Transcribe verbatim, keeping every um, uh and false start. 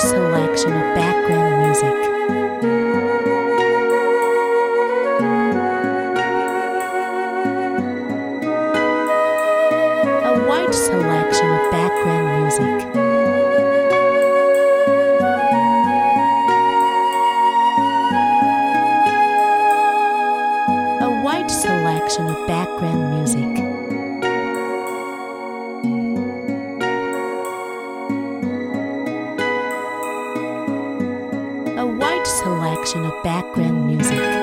selection of background music. A wide selection of background music. A wide selection of background music. A wide selection of background music.